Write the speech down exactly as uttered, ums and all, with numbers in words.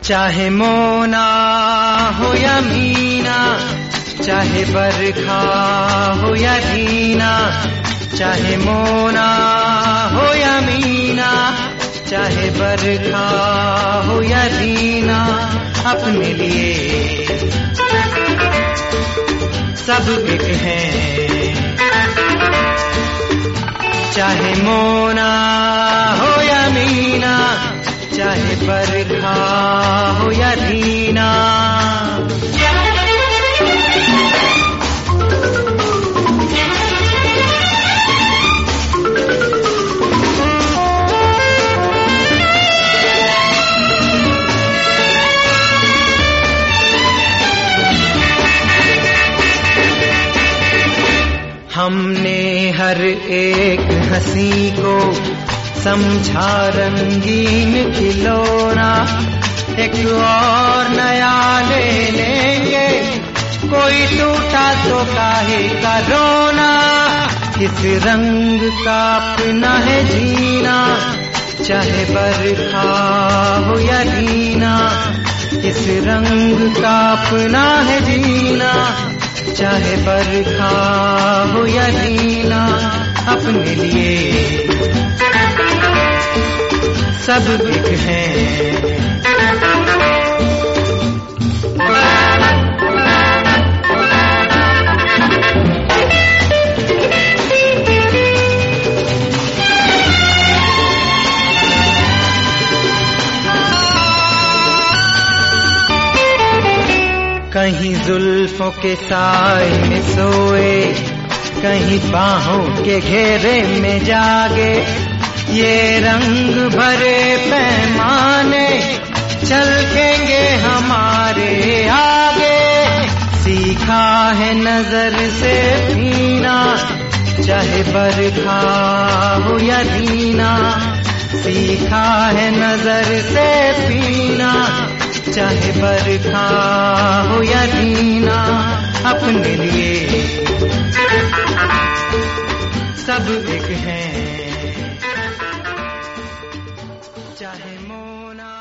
चाहे मोना हो या मीना, चाहे बरखा हो या रीना, चाहे मोना हो या मीना, चाहे बरखा हो या रीना, अपने लिए सब एक हैं। चाहे मोना हो या मीना, चाहे बरखा हो या रीना। हमने हर एक हंसी को समझा रंगीन खिलौना, एक और नया ले लेंगे, कोई टूटा तो काहे का रोना। इस रंग का अपना है जीना, चाहे बरखा हो या रीना। इस रंग का अपना है जीना, चाहे बरखा हो या रीना, अपने लिए सब एक हैं। कहीं जुल्फों के साए में सोए, कहीं बाहों के घेरे में जागे, ये रंग भरे पैमाने चलकेंगे हमारे आगे। सीखा है नजर से पीना, चाहे बरखा हो या रीना। सीखा है नजर से पीना, चाहे बरखा हो या रीना, अपने लिए सब एक हैं। चाहे मोना